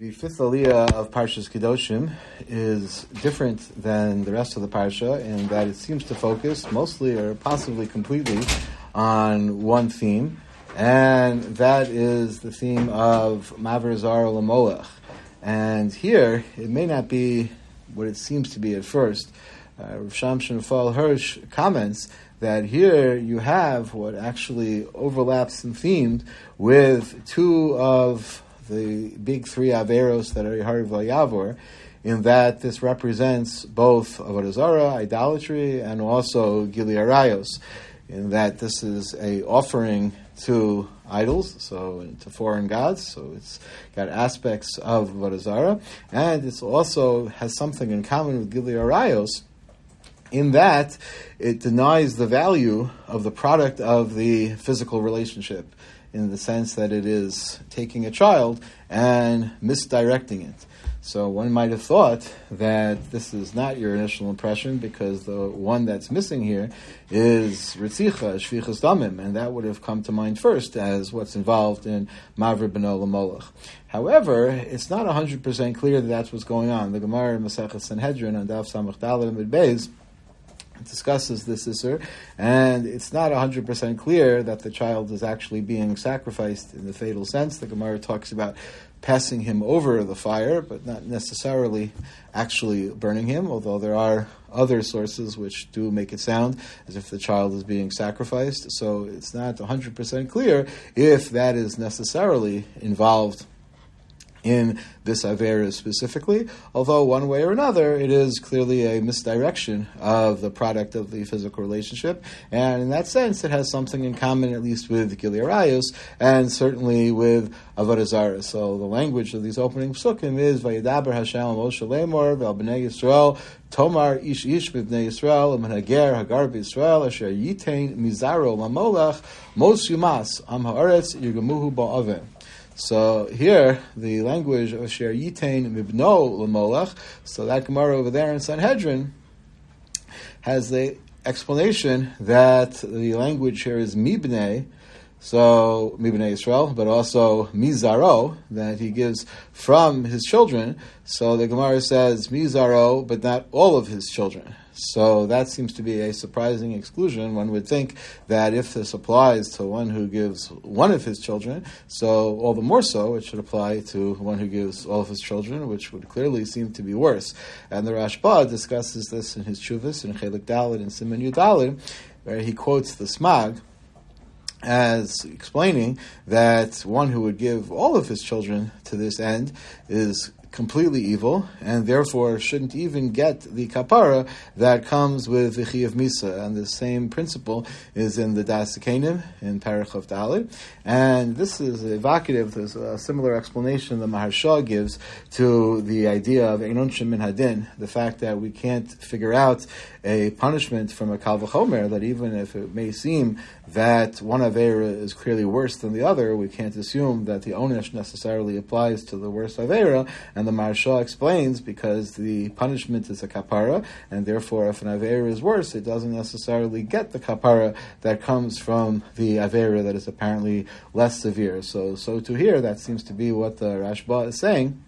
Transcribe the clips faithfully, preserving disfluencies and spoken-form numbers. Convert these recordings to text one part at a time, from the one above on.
The fifth aliyah of Parshas Kedoshim is different than the rest of the parsha in that it seems to focus mostly or possibly completely on one theme, and that is the theme of Maver Zar L'Molech. And here, it may not be what it seems to be at first. Uh, Rav Shamshon Fall Hirsch comments that here you have what actually overlaps in theme with two of the big three Averos that are Yehariv Vayavor, in that this represents both Avodah Zarah, idolatry, and also Gilui Arayos, in that this is a offering to idols, so to foreign gods, so it's got aspects of Avodah Zarah, and it also has something in common with Gilui Arayos, in that it denies the value of the product of the physical relationship, in the sense that it is taking a child and misdirecting it. So one might have thought that this is not your initial impression, because the one that's missing here is Ritzicha, Shvichas Damim, and that would have come to mind first as what's involved in Maver B'no L'Molech. However, it's not one hundred percent clear that that's what's going on. The Gemara in Masechet Sanhedrin on Daf Samach Daled Amud Beis discusses this issur, and it's not one hundred percent clear that the child is actually being sacrificed in the fatal sense. The Gemara talks about passing him over the fire, but not necessarily actually burning him, although there are other sources which do make it sound as if the child is being sacrificed. So it's not one hundred percent clear if that is necessarily involved in this Avera specifically, although one way or another it is clearly a misdirection of the product of the physical relationship, and in that sense it has something in common at least with Gilui Arayos and certainly with Avodah Zarah. So the language of these opening psukim is Vayedaber Hashem Moshe Lemor Vel Bnei Yisrael Tomar Ish Ish B'Bnei Yisrael Aman Hager Hagar B'Yisrael Asher Yitain Mizaro Lamolach Mos Yumas Am Haaretz Yirgamuhu Ba'aveh. So here, the language of Asher Yitain Mibno L'Molech, so that Gemara over there in Sanhedrin has the explanation that the language here is Mibnei, so Mibnei Yisrael, but also Mizaro, that he gives from his children. So the Gemara says Mizaro, but not all of his children. So that seems to be a surprising exclusion. One would think that if this applies to one who gives one of his children, so all the more so it should apply to one who gives all of his children, which would clearly seem to be worse. And the Rashba discusses this in his Chuvas, in Chelik Daled and Siman Yud Daled, where he quotes the Smag as explaining that one who would give all of his children to this end is completely evil, and therefore shouldn't even get the kapara that comes with the Chiyuv Misa. And the same principle is in the Das Kenim in Parach of Daled. And this is evocative. There's a similar explanation the Maharsha gives to the idea of Einon Shemin Hadin, the fact that we can't figure out a punishment from a Kal V'chomer, that even if it may seem that one Aveira is clearly worse than the other, we can't assume that the Onesh necessarily applies to the worst Aveira. And the Maharsha explains, because the punishment is a kapara, and therefore if an Aveira is worse, it doesn't necessarily get the kapara that comes from the Aveira that is apparently less severe. So, so to here, that seems to be what the Rashba is saying,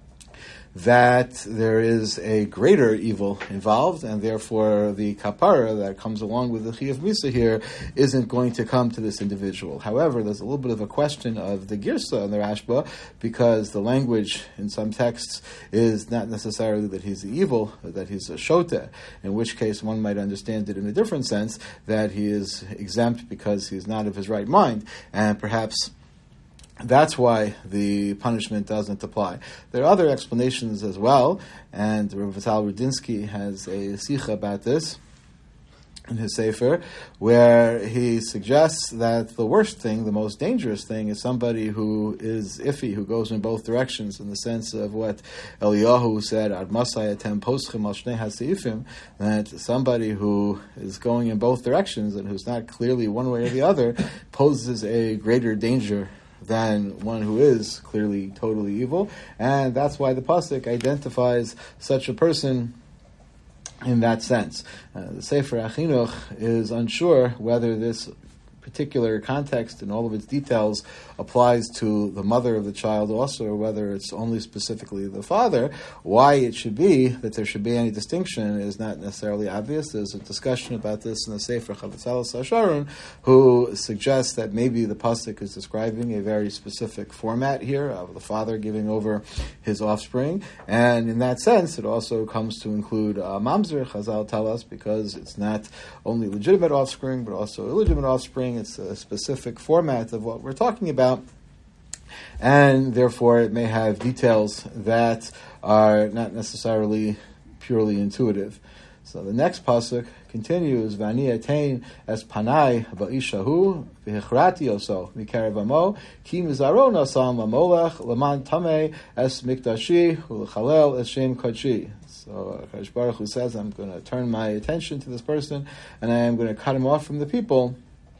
that there is a greater evil involved, and therefore the kapara that comes along with the Chiyuv Misa here isn't going to come to this individual. However, there's a little bit of a question of the Girsa in the Rashba, because the language in some texts is not necessarily that he's the evil, but that he's a shoteh, in which case one might understand it in a different sense, that he is exempt because he's not of his right mind, and perhaps that's why the punishment doesn't apply. There are other explanations as well, and Rav Vital Rudinsky has a sicha about this in his Sefer, where he suggests that the worst thing, the most dangerous thing, is somebody who is iffy, who goes in both directions, in the sense of what Eliyahu said, Ad Masai Atem Poschim Al Shnei HaSeifim, that somebody who is going in both directions and who's not clearly one way or the other poses a greater danger than one who is clearly totally evil, and that's why the pasuk identifies such a person in that sense. Uh, the Sefer Achinuch is unsure whether this particular context and all of its details applies to the mother of the child also, or whether it's only specifically the father, why it should be that there should be any distinction is not necessarily obvious. There's a discussion about this in the Sefer Chavetzalos HaSharun, who suggests that maybe the pasuk is describing a very specific format here of the father giving over his offspring, and in that sense it also comes to include uh, mamzer, Chazal tell us, because it's not only legitimate offspring but also illegitimate offspring. It's a specific format of what we're talking about, and therefore it may have details that are not necessarily purely intuitive. So the next pasuk continues, V'ani etein es panai ba'ishahu v'hichrati oso mikarev amo ki mizaro nasam lamolech laman tamei es mikdashi u'lechalel es shem kodshi. So Hakadosh Baruch Hu says, I'm going to turn my attention to this person and I am going to cut him off from the people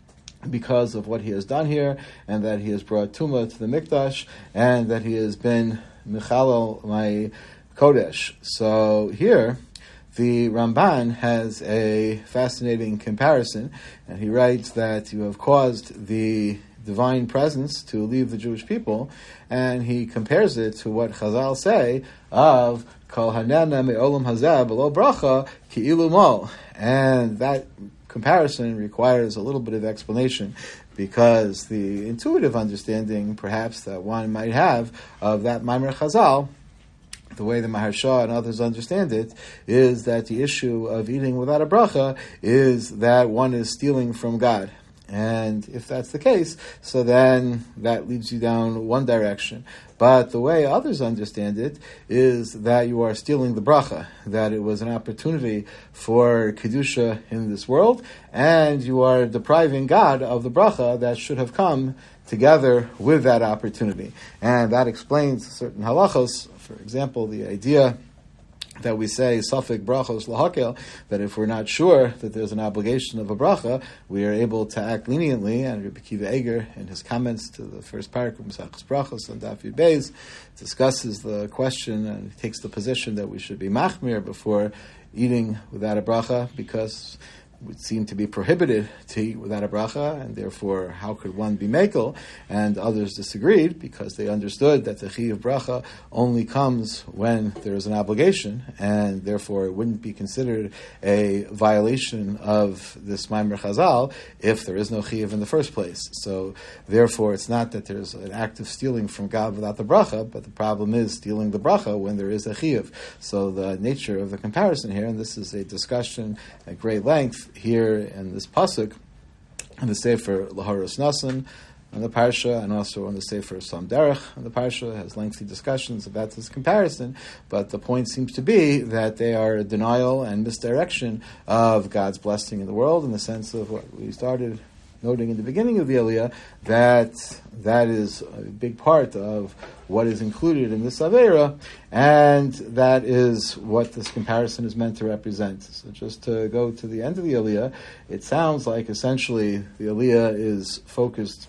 because of what he has done here, and that he has brought Tumah to the Mikdash, and that he has been Michalel, my Kodesh. So here, the Ramban has a fascinating comparison, and he writes that you have caused the divine presence to leave the Jewish people, and he compares it to what Chazal say of Kol Hanena Me'olam Hazeh B'lo Bracha Ki'ilu Mol, and that comparison requires a little bit of explanation, because the intuitive understanding, perhaps, that one might have of that Maimer Chazal, the way the Maharsha and others understand it, is that the issue of eating without a bracha is that one is stealing from God. And if that's the case, so then that leads you down one direction. But the way others understand it is that you are stealing the bracha, that it was an opportunity for Kedusha in this world, and you are depriving God of the bracha that should have come together with that opportunity. And that explains certain halachos. For example, the idea that we say, Safek brachos lahakel, that if we're not sure that there's an obligation of a bracha, we are able to act leniently. And Rabbi Akiva Eger, in his comments to the first parak of Mesachos Brachos on Daf Yud Beis, discusses the question and takes the position that we should be machmir before eating without a bracha, because it would seem to be prohibited to eat without a bracha, and therefore how could one be mekel? And others disagreed, because they understood that the chiyuv bracha only comes when there is an obligation, and therefore it wouldn't be considered a violation of this Maimer Chazal if there is no chiyuv in the first place. So therefore it's not that there's an act of stealing from God without the bracha, but the problem is stealing the bracha when there is a chiyuv. So the nature of the comparison here, and this is a discussion at great length here in this pasuk, in the Sefer Laharos Nasan, on the Parsha, and also on the Sefer Sam Derech, and the Parsha has lengthy discussions about this comparison, but the point seems to be that they are a denial and misdirection of God's blessing in the world, in the sense of what we started noting in the beginning of the Aliyah, that that is a big part of what is included in this Aveira, and that is what this comparison is meant to represent. So just to go to the end of the Aliyah, it sounds like essentially the Aliyah is focused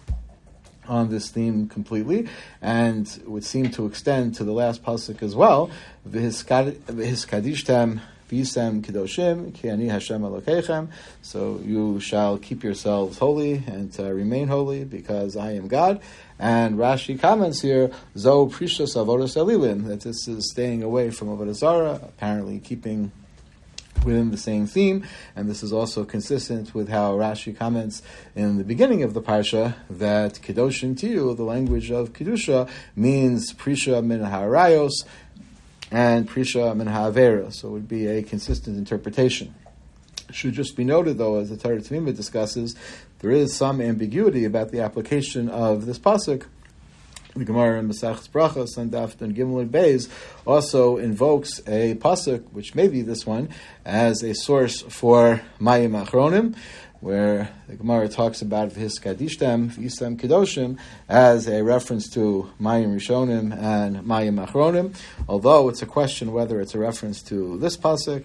on this theme completely, and would seem to extend to the last pasuk as well. V'hiskadishtem V'yisem Kedoshim, Ki Ani Hashem Elokeichem. So you shall keep yourselves holy and uh, remain holy, because I am God. And Rashi comments here, Zo Prishas Avodas Elilim, that this is staying away from Avodah Zarah, apparently keeping within the same theme, and this is also consistent with how Rashi comments in the beginning of the Parsha, that Kedoshim Tiyu, the language of Kedusha, means Prisha Min HaRayos, and Prisha Min HaAvera, so it would be a consistent interpretation. It should just be noted, though, as the Torah Tamimah discusses, there is some ambiguity about the application of this pasuk. The Gemara in Mesachos Brachos on Daf and Gimel and Beis also invokes a pasuk, which may be this one, as a source for Mayim Achronim, where the Gemara talks about V'hiskadishtem V'yisem Kedoshim as a reference to Mayim Rishonim and Mayim Achronim, although it's a question whether it's a reference to this pasuk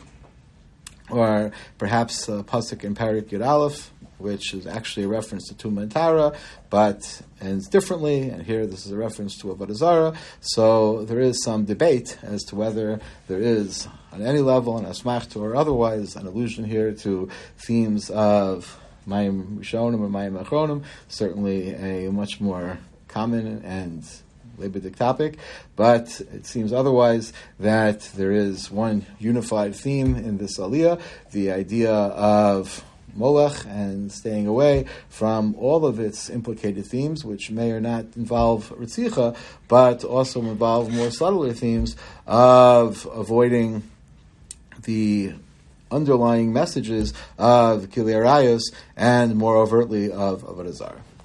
or perhaps a pasuk in Parak Yud Aleph, which is actually a reference to Tumah and Tara, but ends differently, and here this is a reference to Avodah Zarah. So there is some debate as to whether there is, on any level, an asmachta or otherwise, an allusion here to themes of Mayim Rishonim or Mayim Achronim, certainly a much more common and Leibnizic topic, but it seems otherwise that there is one unified theme in this aliyah, the idea of Molech and staying away from all of its implicated themes, which may or not involve Ritzicha, but also involve more subtler themes of avoiding the underlying messages of Kilei Arayos and more overtly of Avodah Zarah.